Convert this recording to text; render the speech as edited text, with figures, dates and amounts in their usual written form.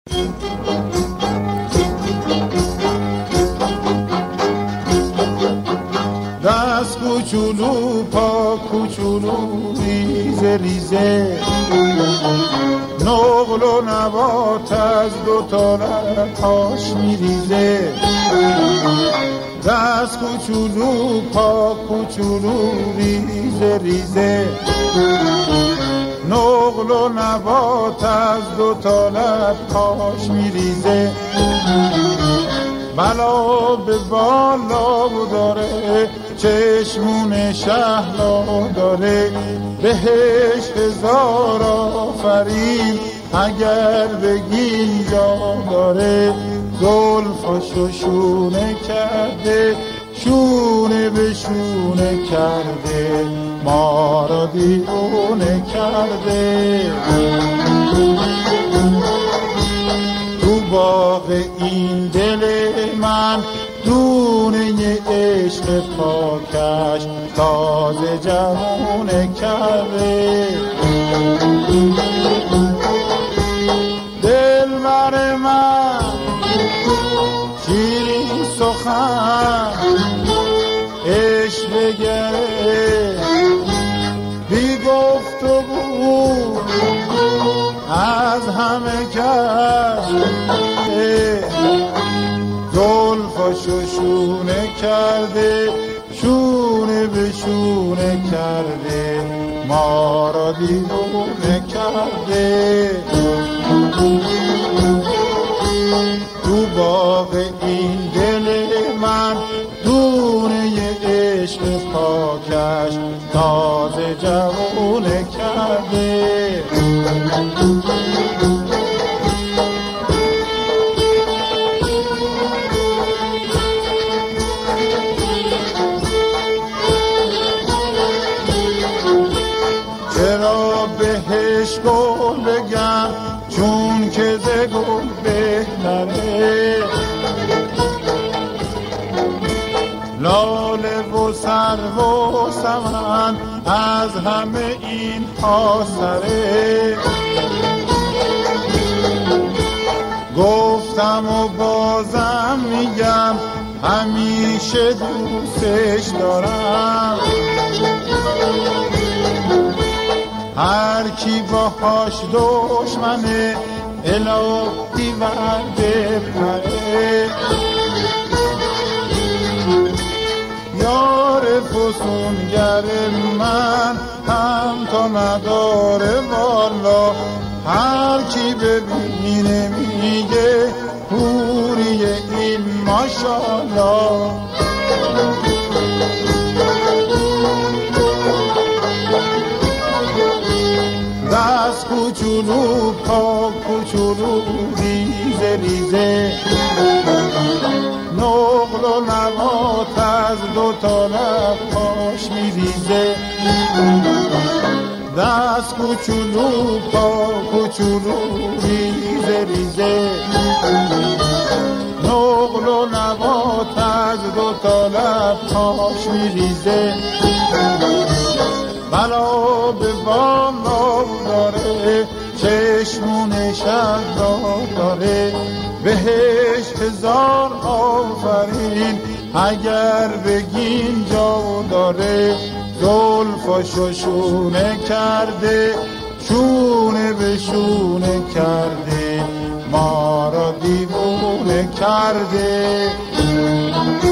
دست کوچولو پا کوچولو ریزه ریزه، نقل و نبات از دو تا لبهاش میریزه. دست کوچولو پا کوچولو ریزه ریزه، نقل و نبات از دو تا لبهاش میریزه. بلا به بالا داره، چشمون شهلا داره، بهش هزار آفرین اگر بگین جا داره. زلفاشو شونه کرده، شونه به شونه کرده، ما را دیوونه کرده. تو باغ این دل من دونه عشق پاکش تازه جوونه کرده. دلبر من شیرین سخن عشق بگره، بی گفت و گو از همه کس زلفاشو شونه کرده، شونه به شونه کرده، ما را دیوونه کرده. تو باغ این دل من دونه عشق پاکش تازه جوونه کرده. چرا بهش گل بگم چون که ز گل بهتره، لاله و سرو و سمن از همه این ها سره. گفتم و بازم میگم همیشه دوستش دارم، هر کی باهاش دشمنه الهی ورده پره. یار فسونگر من هم تا نداره والا، هر کی ببینه میگه حوریه این ماشالله. دست کوچولو پا کوچولو ریزه ریزه، نقل و نبات از دو تا لبهاش میریزه. دست کوچولو پا کوچولو ریزه ریزه، نقل و نبات از دو تا لبهاش میریزه. بلا به بالا داره، چشمون شهلا داره، بهش هزار آفرین اگر بگین جا داره. زلفاشو شونه کرده، شونه به شونه کرده، ما را دیوونه کرده.